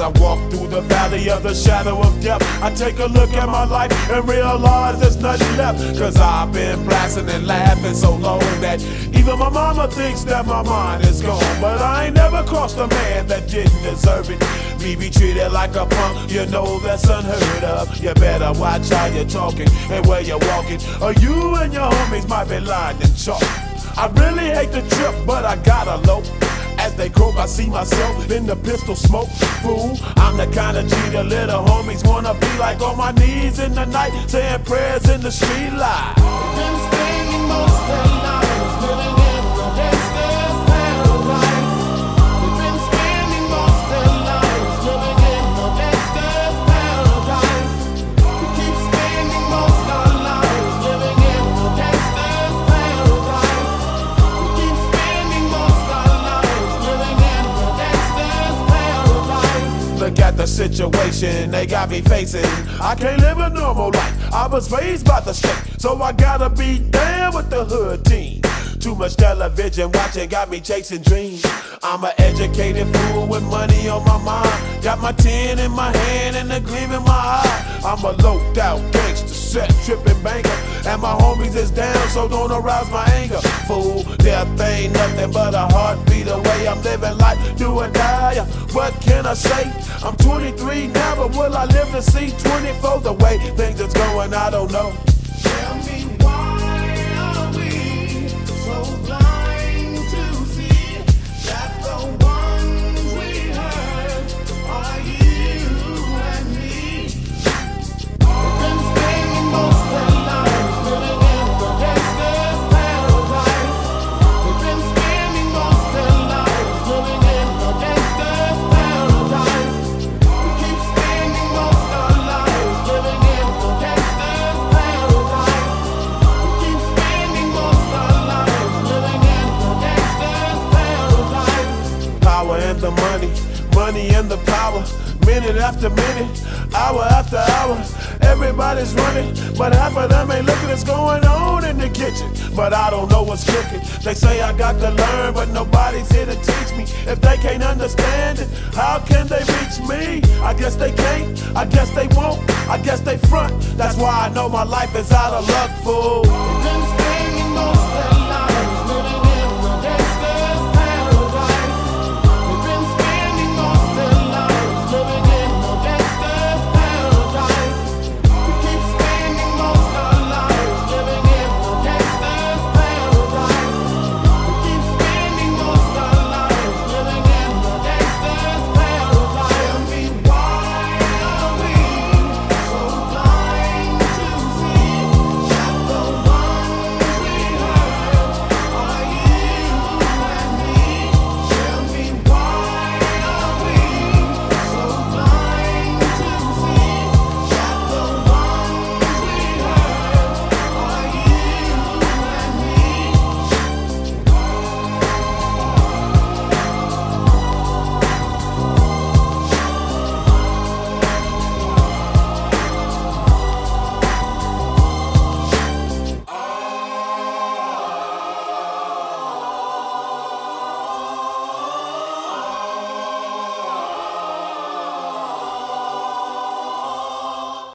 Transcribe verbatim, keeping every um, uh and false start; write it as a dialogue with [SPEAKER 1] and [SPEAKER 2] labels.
[SPEAKER 1] I walk through the valley of the shadow of death, I take a look at my life and realize there's nothing left. Cause I've been blasting and laughing so long that even my mama thinks that my mind is gone. But I ain't never crossed a man that didn't deserve it. Me be treated like a punk, you know that's unheard of. You better watch how you're talking and where you're walking, or you and your homies might be lined in chalk. I really hate the trip, but I gotta low. As they croak, I see myself in the pistol smoke. Fool, I'm the kind of G the little homies wanna be like, on my knees in the night, saying prayers in the street light.
[SPEAKER 2] Been spending most of their lives living in the gangster's paradise. They've been spending most of their lives living in the gangster's paradise. We keep spending most of our lives living in the gangster's paradise. We keep spending most of our lives living in the gangster's paradise.
[SPEAKER 1] Look at the situation they got me facing. I can't live a normal life. I was raised by the state, so I gotta be down with the hood team. Too much television watching got me chasing dreams. I'm an educated fool with money on my mind. Got my tin in my hand and a gleam in my eye. I'm a loped out gangster, set tripping banker, and my homies is down, so don't arouse my anger. Fool, death ain't nothing but a heartbeat away. I'm living life, do or die. What can I say? I'm twenty-three now, but will I live to see twenty-four? The way things is going, I don't know.
[SPEAKER 2] Tell me, why are we so blind to see that the ones we hurt are you and me? We've been spending most of their lives living in the gangster's paradise. We've been spending most of their lives living in the gangster's paradise. We keep spending most of our lives living in the gangster's paradise. We keep spending most of our lives living in the gangster's paradise.
[SPEAKER 1] Power and the money, money and the power. Minute after minute, hour after hour, everybody's running, but half of them ain't looking what's going on in the kitchen. But I don't know what's cooking. They say I got to learn, but nobody's here to teach me. If they can't understand it, how can they reach me? I guess they can't, I guess they won't, I guess they front. That's why I know my life is out of luck, fool.
[SPEAKER 2] We've been spending most of their lives